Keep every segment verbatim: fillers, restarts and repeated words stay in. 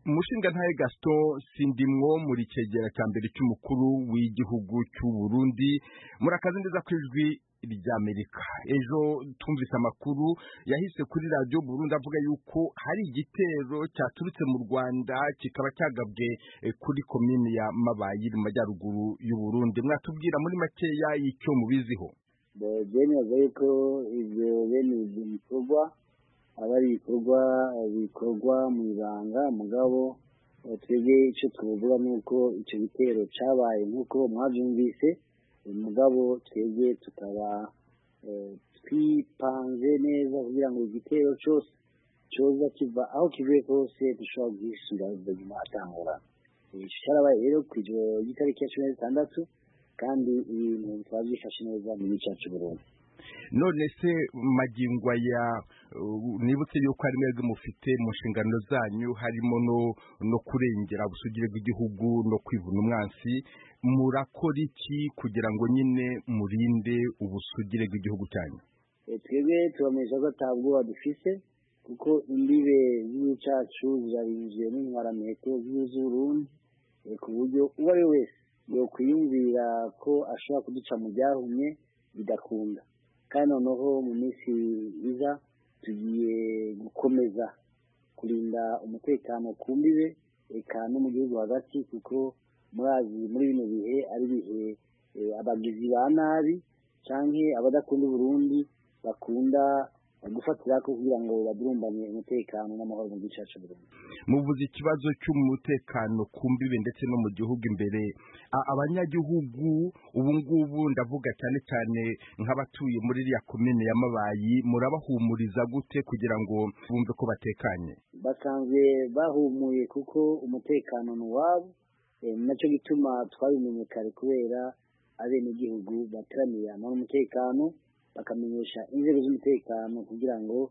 Umushingantahe Gaston Sindimwo muri cegera cya mbere cy'umukuru w'igihugu cy'u Burundi murakaze neza kwijwi ry'Amerika. Ejo tumvise amakuru yahise kuri radio Burundi avuga yuko hari igitero cyaturutse mu Rwanda kikaba cyagabwe kuri komine ya Mabayi mu majyaruguru y'u Burundi. Mwatubwira muri makeya y'icyo mubiziho? Byemeza yuko ibyo bene bikorwa abari bikorwa bikorwa mu ibanga mugabo twebwe icyo tuvuga nuko icyo gitero cyabaye nk'uko mwabyumvise mugabo twebwe tukaba twipanze neza kugira ngo igitero cyose cyoza kiva aho kivuye kose dushobora guhishura ubuzima atangura. Cyarabaye rero ku ijoro ry'itariki ya cumi na zitandatu kandi ibintu twabyifashe neza mu gice cy'u Burundi. None se magingo ya nibutse yuko ari mwebwe mufite mu nshingano zanyu harimo no no kurengera ubusugire bw'igihugu no kwivuna umwansi, murakora iki kugira ngo nyine murinde ubusugire bw'igihugu cyanyu? Twebwe tubamenyesha ko atabwoba dufise kuko imbibe z'igihugu cyacu zirarinzwe n'intwarameto z'u Burundi ku buryo uwo ari we wese yokwiyumvira ko ashobora kuduca mu byahumye bidakunda. Kandi noneho mu minsi iza tugiye gukomeza kurinda umutekano ku mbibe eka no mu gihugu hagati kuko murazi muri bino bihe ari bihe abagizi ba nabi canke abadakunda Burundi bakunda gufatira ko kugira ngo badurumbanye umutekano n'amahoro mu gice cyacu Burundi. Muvuze ikibazo cy'umutekano ku mbibe ndetse no mu gihugu imbere, abanyagihugu ubu ngubu ndavuga cyane cyane nk'abatuye muri iriya komine ya Mabayi murabahumuriza gute kugira ngo bumve ko batekanye? Basanzwe bahumuye kuko umutekano ni wabo, nacyo gituma twabimenye kare kubera abenegihugu bateraniye hamwe n'umutekano bakamenyesha inzego z'umutekano kugira ngo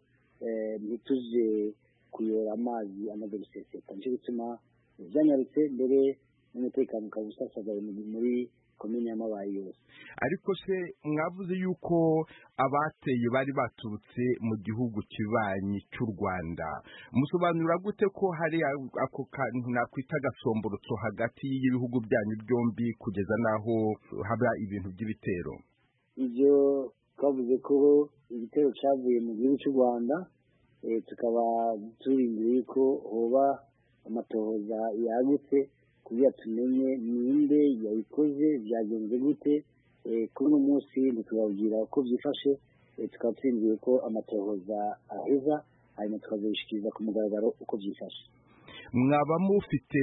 ntituze kuyora amazi amaze guseseka. Nicyo gituma byanyarutse mbere n'umutekano ukaba usasagaye muri komine ya Mabayi yose. Ariko se mwavuze yuko abateye bari baturutse mu gihugu kibanyi cy'u Rwanda, musobanura gute ko hari ako kantu nakwita gasomborotso hagati y'ibihugu byanyu byombi kugeza naho haba ibintu by'ibitero? Ibyo twavuze ko igitero cyavuye mu gihugu cy'u Rwanda, tukaba turindiriye ko hoba amatohoza yagutse kugira tumenye ninde yabikoze byagenze gute. Kuri uno munsi ntitubabwira uko byifashe, tukaba turindiriye ko amatohoza aheza hanyuma tukazabishikiriza ku mugaragaro uko byifashe. Mwaba mufite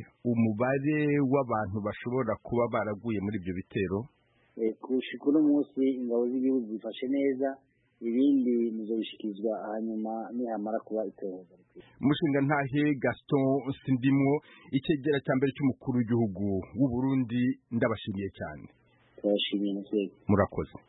umubare w'abantu bashobora kuba baraguye muri ibyo bitero? Kushika uno munsi ingabo z'igihugu zifashe neza, ibindi muzobishikirizwa hanyuma nihamara kuba itohoza. Umushingantahe Gaston Sindimwo, icegera cya mbere cy'umukuru w'igihugu w'u Burundi, ndabashimiye cyane. Turashimiye. Murakoze.